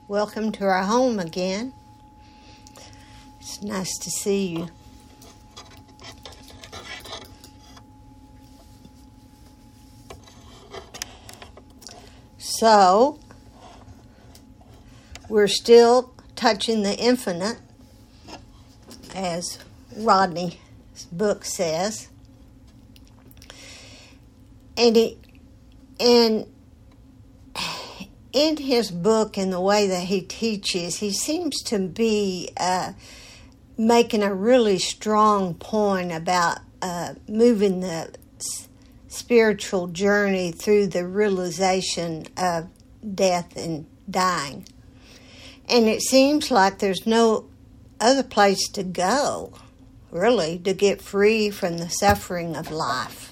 Welcome to our home again. It's nice to see you. So, we're still touching the infinite, as Rodney's book says. And in his book and the way that he teaches, he seems to be making a really strong point about moving the spiritual journey through the realization of death and dying. And it seems like there's no other place to go, really, to get free from the suffering of life.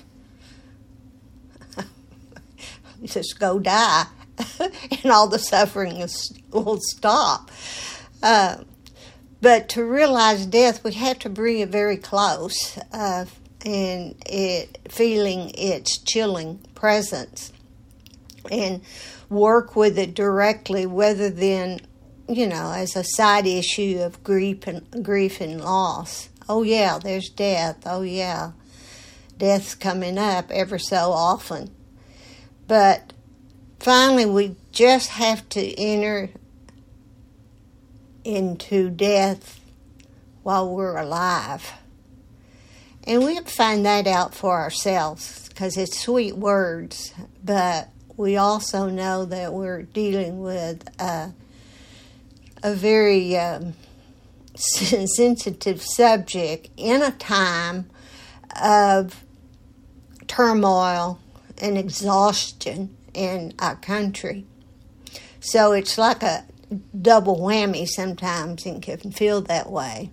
Just go die. And all the suffering will stop. But to realize death, we have to bring it very close and feeling its chilling presence and work with it directly rather than, as a side issue of grief and loss. Oh, yeah, there's death. Oh, yeah, death's coming up ever so often. But finally, we just have to enter into death while we're alive. And we have to find that out for ourselves because it's sweet words, but we also know that we're dealing with a very sensitive subject in a time of turmoil and exhaustion in our country. So it's like a double whammy sometimes and can feel that way.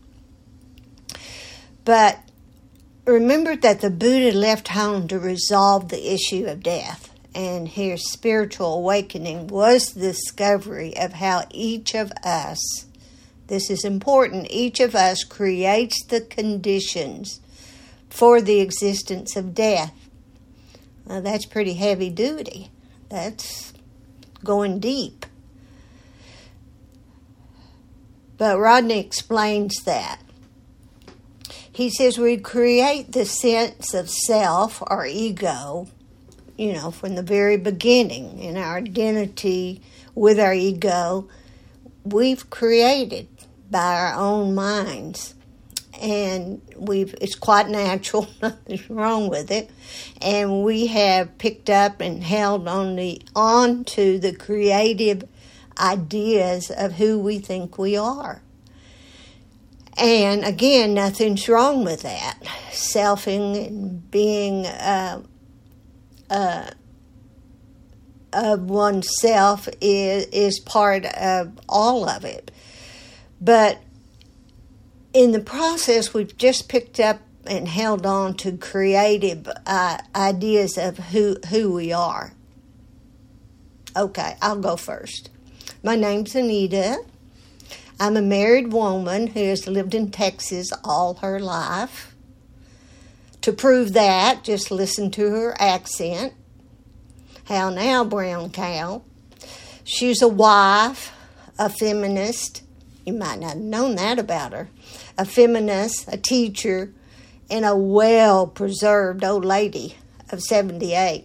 But remember that the Buddha left home to resolve the issue of death, and his spiritual awakening was the discovery of how each of us, this is important, each of us creates the conditions for the existence of death. Now, that's pretty heavy duty. That's going deep. But Rodney explains that. He says we create the sense of self or ego, from the very beginning in our identity with our ego. We've created by our own minds. And it's quite natural, nothing's wrong with it. And we have picked up and held on to the creative ideas of who we think we are. And again, nothing's wrong with that. Selfing and being of oneself is part of all of it. But in the process, we've just picked up and held on to creative ideas of who we are. Okay, I'll go first. My name's Anita. I'm a married woman who has lived in Texas all her life. To prove that, just listen to her accent. How now, brown cow? She's a wife, a feminist. You might not have known that about her. A feminist, a teacher, and a well-preserved old lady of 78.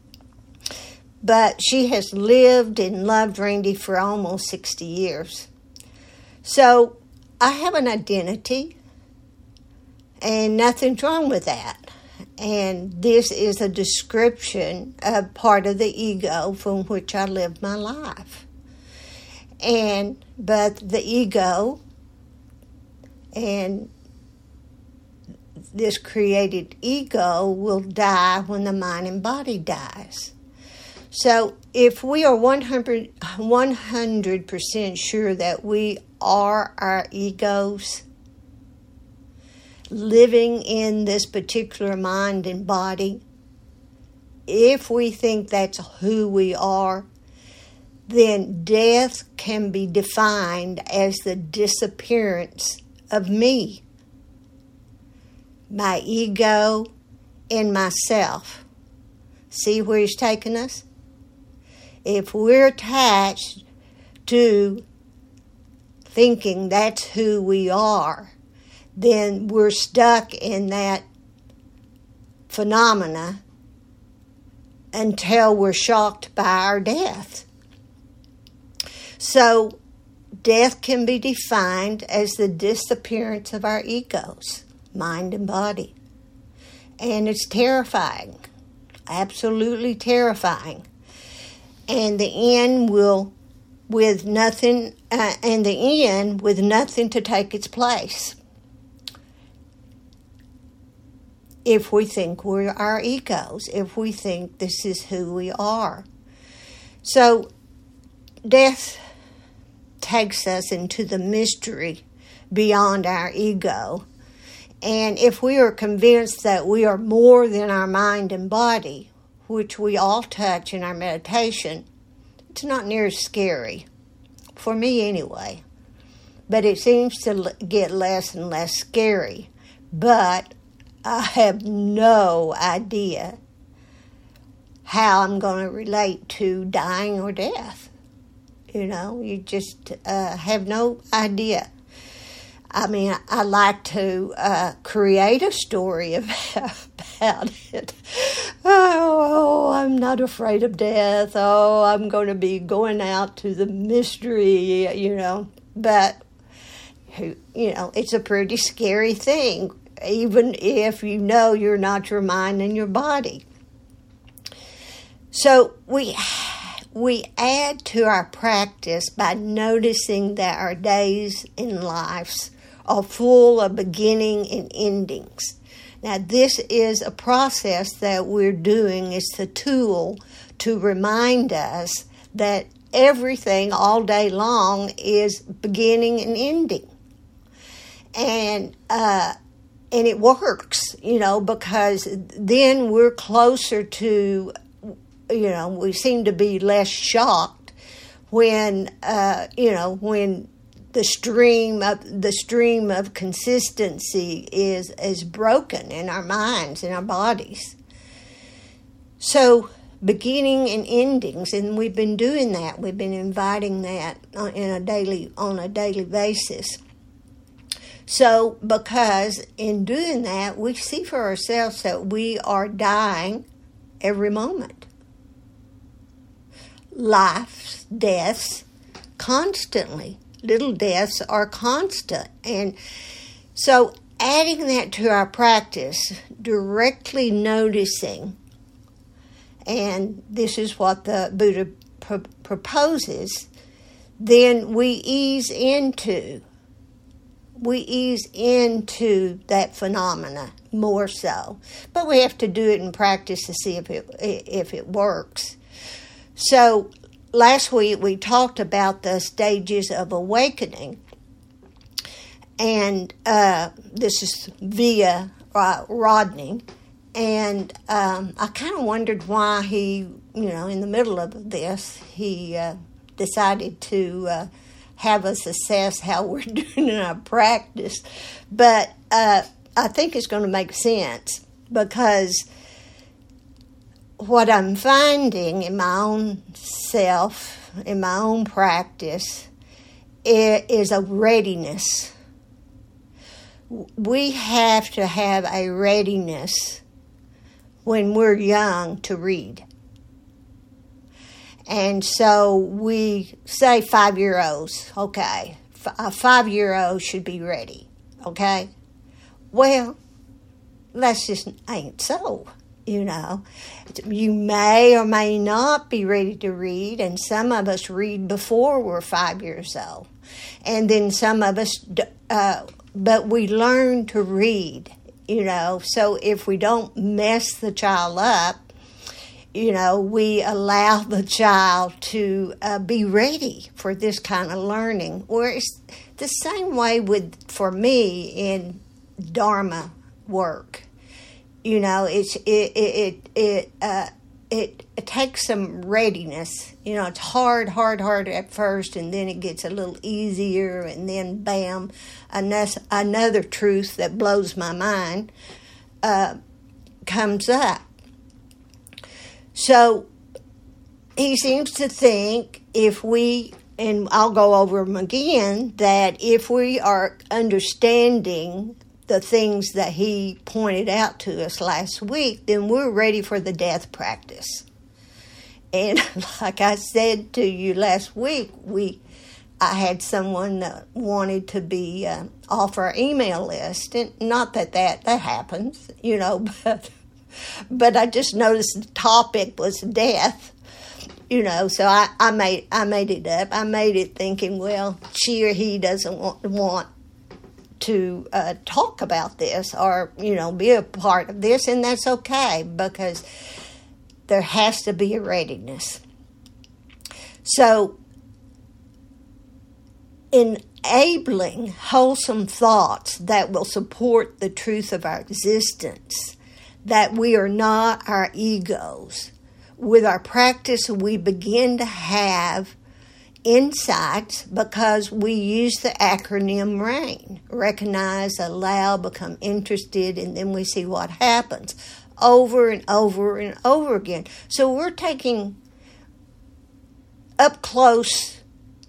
But she has lived and loved Randy for almost 60 years. So I have an identity, and nothing's wrong with that. And this is a description of part of the ego from which I live my life. But the ego and this created ego will die when the mind and body dies. So if we are 100% sure that we are our egos, living in this particular mind and body, if we think that's who we are, then death can be defined as the disappearance of me, my ego, and myself. See where he's taking us? If we're attached do, thinking that's who we are, then we're stuck in that phenomena until we're shocked by our death. So, death can be defined as the disappearance of our egos, mind and body. And it's terrifying, absolutely terrifying. And the end with nothing to take its place. If we think we're our egos, if we think this is who we are. So, death takes us into the mystery beyond our ego. And if we are convinced that we are more than our mind and body, which we all touch in our meditation, it's not near as scary, for me anyway. But it seems to get less and less scary. But I have no idea how I'm going to relate to dying or death. You just have no idea. I mean, I like to create a story about it. Oh, I'm not afraid of death. Oh, I'm going to be going out to the mystery, But, it's a pretty scary thing, even if you're not your mind and your body. So we add to our practice by noticing that our days and lives are full of beginning and endings. Now, this is a process that we're doing. It's a tool to remind us that everything all day long is beginning and ending. And it works, because then we're closer to, we seem to be less shocked when, when the stream of consistency is broken in our minds and our bodies. So beginning and endings, and we've been doing that. We've been inviting that on a daily basis. So because in doing that, we see for ourselves that we are dying every moment. Lives, deaths, constantly. Little deaths are constant. And so adding that to our practice, directly noticing, and this is what the Buddha proposes, then we ease into that phenomena more so. But we have to do it in practice to see if it works. So last week we talked about the stages of awakening, and this is via Rodney, and I kind of wondered why he, in the middle of this, he decided to have us assess how we're doing in our practice, but I think it's going to make sense, because what I'm finding in my own self, in my own practice, is a readiness. We have to have a readiness when we're young to read. And so we say 5-year-olds, okay, a 5-year-old should be ready, okay? Well, that's just ain't so. You may or may not be ready to read, and some of us read before we're 5 years old. And then some of us, but we learn to read, So if we don't mess the child up, we allow the child to be ready for this kind of learning. Where it's the same way for me in Dharma work. It takes some readiness. It's hard at first, and then it gets a little easier, and then bam, another truth that blows my mind comes up. So he seems to think if we and I'll go over them again, that if we are understanding the things that he pointed out to us last week, then we're ready for the death practice. And like I said to you last week, I had someone that wanted to be off our email list, and not that happens, but I just noticed the topic was death, So I made it up. I made it thinking, well, she or he doesn't want to talk about this or be a part of this, and that's okay, because there has to be a readiness. So, enabling wholesome thoughts that will support the truth of our existence, that we are not our egos. With our practice, we begin to have insights because we use the acronym RAIN. Recognize, allow, become interested, and then we see what happens over and over and over again. So we're taking up close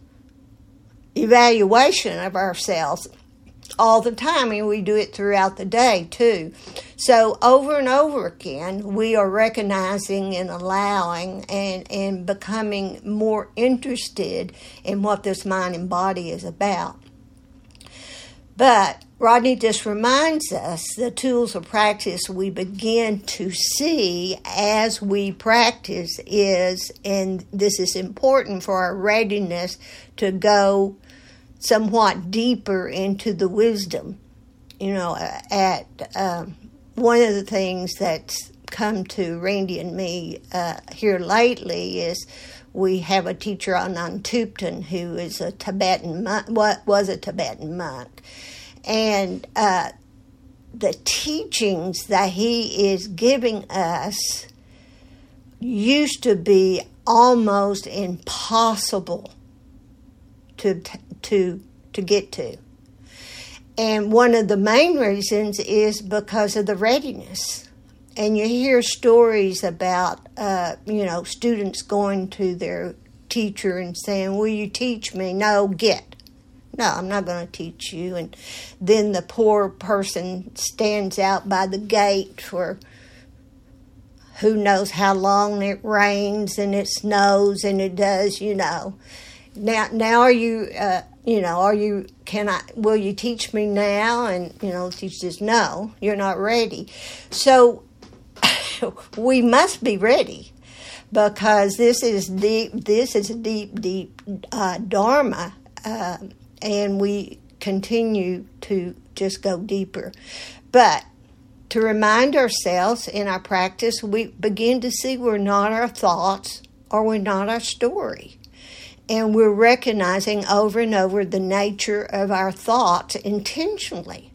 evaluation of ourselves all the time, and we do it throughout the day too. So over and over again, we are recognizing and allowing and becoming more interested in what this mind and body is about. But Rodney just reminds us the tools of practice we begin to see as we practice is, and this is important for our readiness to go somewhat deeper into the wisdom. One of the things that's come to Randy and me here lately is we have a teacher on Thupten who is a Tibetan monk, was a Tibetan monk. And the teachings that he is giving us used to be almost impossible to get to. And one of the main reasons is because of the readiness. And you hear stories about, students going to their teacher and saying, will you teach me? No, I'm not going to teach you. And then the poor person stands out by the gate for who knows how long. It rains and it snows and it does, Now are you, will you teach me now? And, the teacher says, no, you're not ready. So we must be ready, because this is a deep Dharma, and we continue to just go deeper. But to remind ourselves in our practice, we begin to see we're not our thoughts or we're not our story. And we're recognizing over and over the nature of our thoughts intentionally.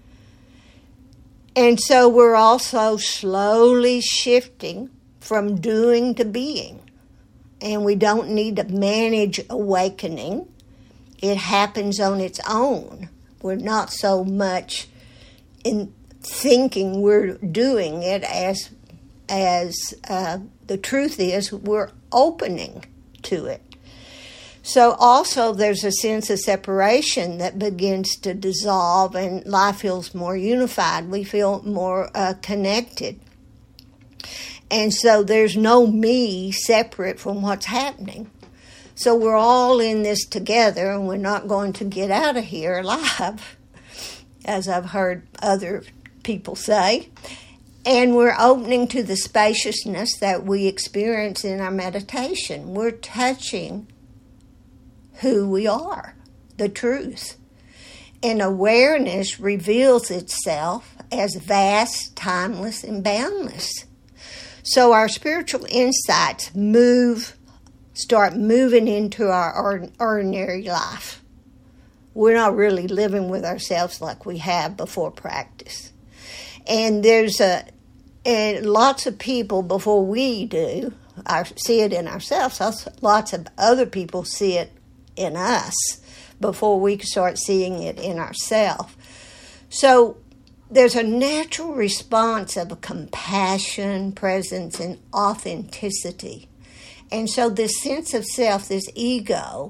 And so we're also slowly shifting from doing to being. And we don't need to manage awakening. It happens on its own. We're not so much in thinking we're doing it as the truth is we're opening to it. So also there's a sense of separation that begins to dissolve, and life feels more unified. We feel more connected. And so there's no me separate from what's happening. So we're all in this together, and we're not going to get out of here alive, as I've heard other people say. And we're opening to the spaciousness that we experience in our meditation. We're touching who we are, the truth. And awareness reveals itself as vast, timeless, and boundless. So our spiritual insights start moving into our ordinary life. We're not really living with ourselves like we have before practice. And there's lots of people before we do see it in ourselves. Lots of other people see it in us before we start seeing it in ourselves. So there's a natural response of compassion, presence, and authenticity. And so this sense of self, this ego,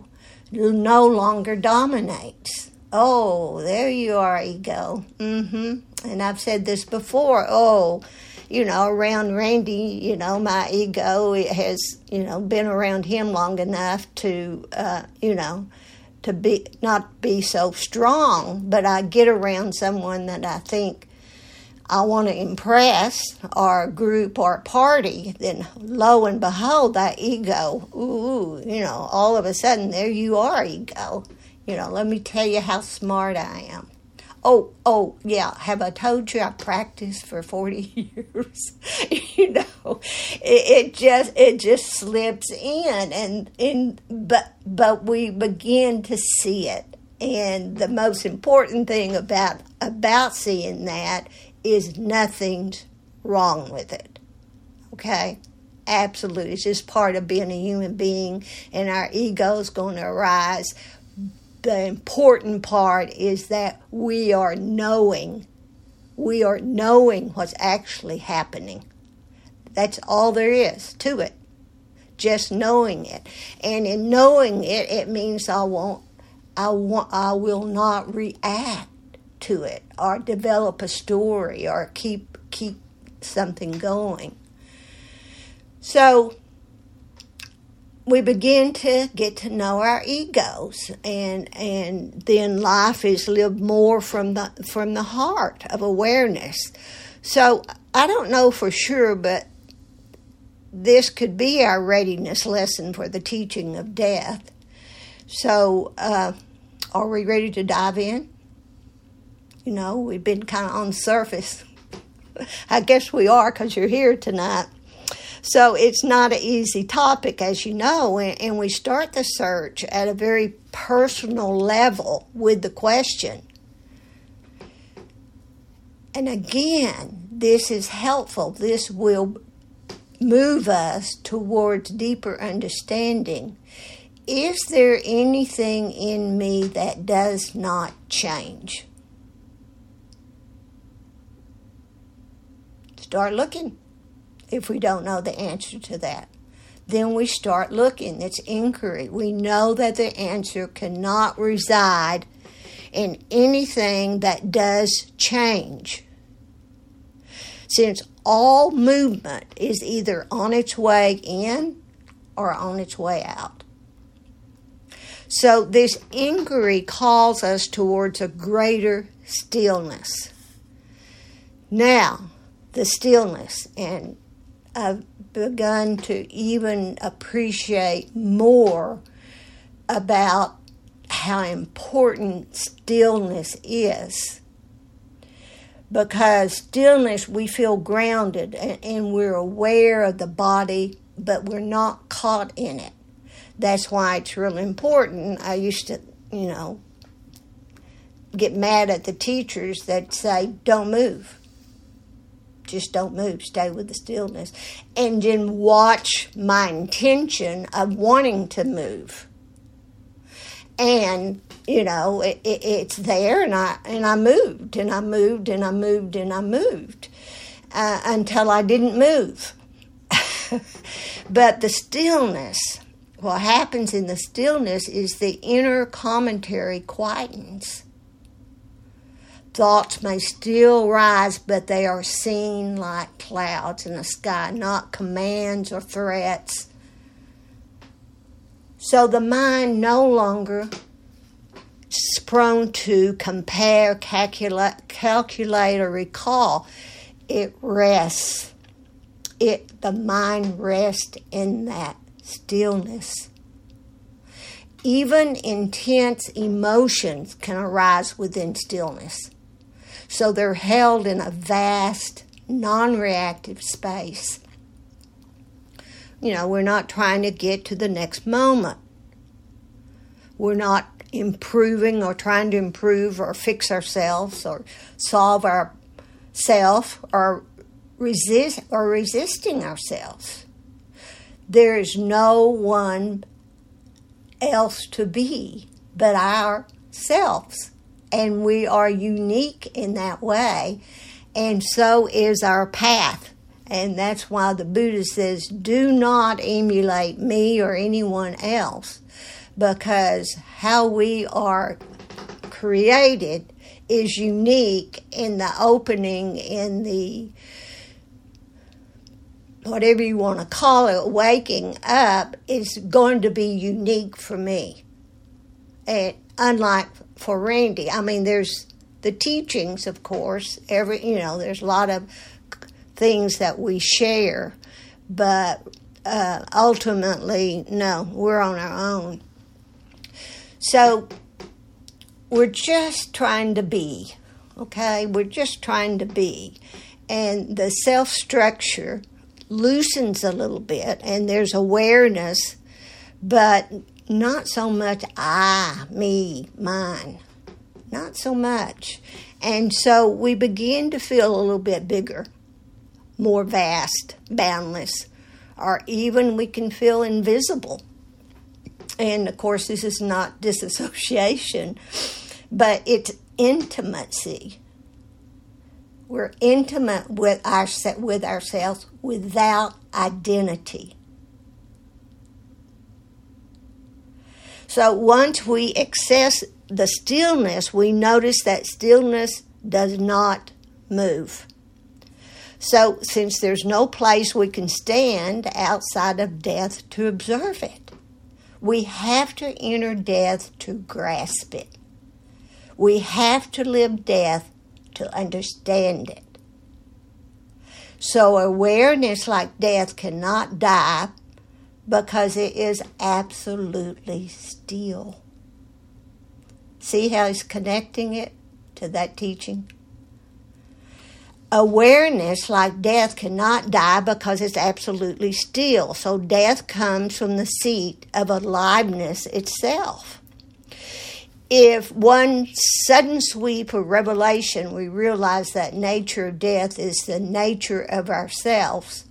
no longer dominates. Oh, there you are, ego. And I've said this before. Around Randy, my ego has, been around him long enough to, to be not be so strong. But I get around someone that I think I want to impress, or a group or a party, then lo and behold, that ego, all of a sudden, there you are, ego. Let me tell you how smart I am. Yeah, have I told you I practiced for 40 years? It just slips in, but we begin to see it. And the most important thing about seeing that is nothing's wrong with it. Okay? Absolutely. It's just part of being a human being, and our ego's going to arise. The important part is that we are knowing what's actually happening. That's all there is to it. Just knowing it. And in knowing it, it means I will not react to it or develop a story or keep something going. So we begin to get to know our egos, and then life is lived more from the heart of awareness. So I don't know for sure, but this could be our readiness lesson for the teaching of death. So are we ready to dive in? We've been kind of on the surface. I guess we are, because you're here tonight. So it's not an easy topic, as you know, and we start the search at a very personal level with the question. And again, this is helpful. This will move us towards deeper understanding. Is there anything in me that does not change? Start looking. If we don't know the answer to that, then we start looking. It's inquiry. We know that the answer cannot reside in anything that does change, since all movement is either on its way in or on its way out. So this inquiry calls us towards a greater stillness. Now, the stillness, and I've begun to even appreciate more about how important stillness is. Because stillness, we feel grounded and we're aware of the body, but we're not caught in it. That's why it's really important. I used to, get mad at the teachers that say, don't move. Just don't move. Stay with the stillness. And then watch my intention of wanting to move. And, it's there, and I moved, and I moved, and I moved, and I moved, until I didn't move. But the stillness, what happens in the stillness is the inner commentary quietens. Thoughts may still rise, but they are seen like clouds in the sky, not commands or threats. So the mind no longer is prone to compare, calculate, or recall. It rests. The mind rests in that stillness. Even intense emotions can arise within stillness. So they're held in a vast, non-reactive space. We're not trying to get to the next moment. We're not improving or trying to improve or fix ourselves or solve our self or resisting ourselves. There is no one else to be but ourselves. And we are unique in that way, and so is our path. And that's why the Buddha says, do not emulate me or anyone else, because how we are created is unique, in the opening, in the whatever you want to call it, waking up is going to be unique for me. And unlike for Randy, I mean, there's the teachings, of course, there's a lot of things that we share, but ultimately, no, we're on our own. So we're just trying to be, okay? We're just trying to be. And the self-structure loosens a little bit, and there's awareness, but not so much I, me, mine. Not so much. And so we begin to feel a little bit bigger, more vast, boundless, or even we can feel invisible. And of course, this is not disassociation, but it's intimacy. We're intimate with ourselves without identity. So once we access the stillness, we notice that stillness does not move. So since there's no place we can stand outside of death to observe it, we have to enter death to grasp it. We have to live death to understand it. So awareness like death cannot die because it is absolutely still. See how he's connecting it to that teaching? Awareness like death cannot die because it's absolutely still. So death comes from the seat of aliveness itself. If one sudden sweep of revelation, we realize that nature of death is the nature of ourselves,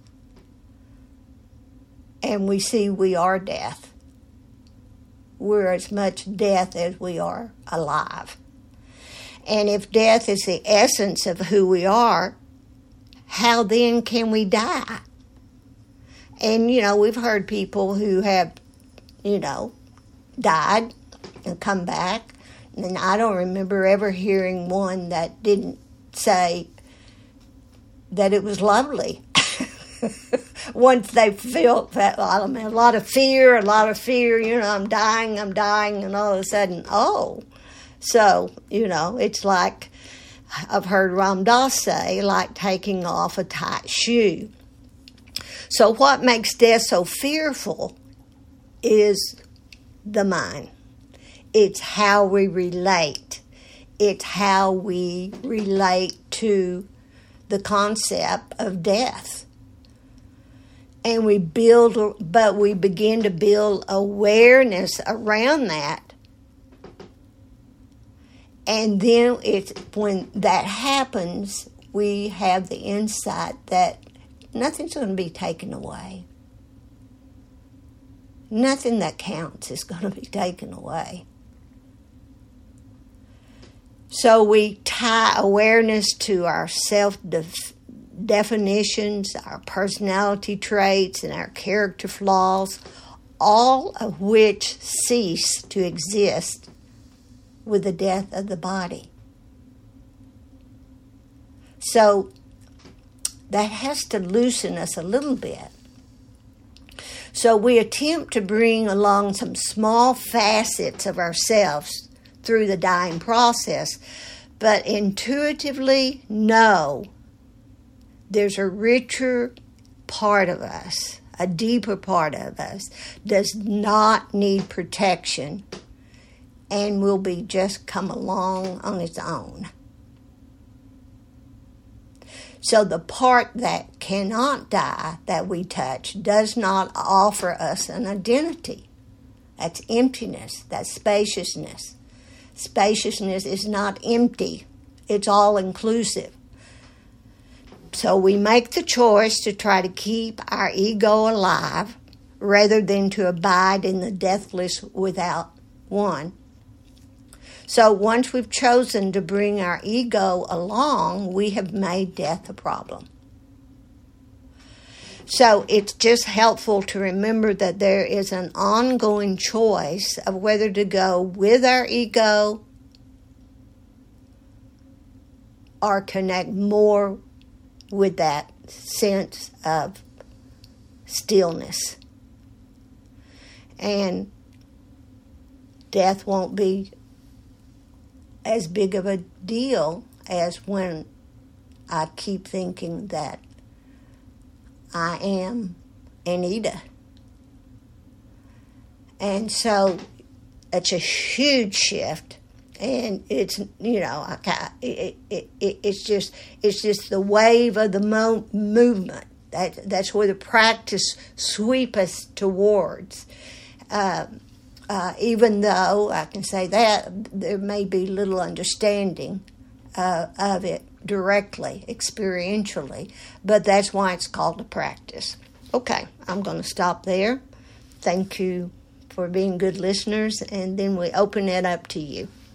and we see we are death. We're as much death as we are alive. And if death is the essence of who we are, how then can we die? And, we've heard people who have, died and come back. And I don't remember ever hearing one that didn't say that it was lovely. Once they felt that, a lot of fear, I'm dying, and all of a sudden, So, it's like, I've heard Ram Dass say, like taking off a tight shoe. So what makes death so fearful is the mind. It's how we relate. It's how we relate to the concept of death. And we begin to build awareness around that. And then when that happens, we have the insight that nothing's going to be taken away. Nothing that counts is going to be taken away. So we tie awareness to our self-definitions, our personality traits, and our character flaws, all of which cease to exist with the death of the body. So that has to loosen us a little bit. So we attempt to bring along some small facets of ourselves through the dying process, but intuitively know there's a richer part of us, a deeper part of us, does not need protection and will be just come along on its own. So the part that cannot die, that we touch, does not offer us an identity. That's emptiness, that's spaciousness. Spaciousness is not empty. It's all inclusive. So we make the choice to try to keep our ego alive rather than to abide in the deathless without one. So once we've chosen to bring our ego along, we have made death a problem. So it's just helpful to remember that there is an ongoing choice of whether to go with our ego or connect more with that sense of stillness. And death won't be as big of a deal as when I keep thinking that I am Anita. And so it's a huge shift, and it's, it's just the wave of the movement. That's where the practice sweep us towards. Even though I can say that there may be little understanding of it directly, experientially, but that's why it's called a practice. Okay, I'm going to stop there. Thank you for being good listeners, and then we open it up to you.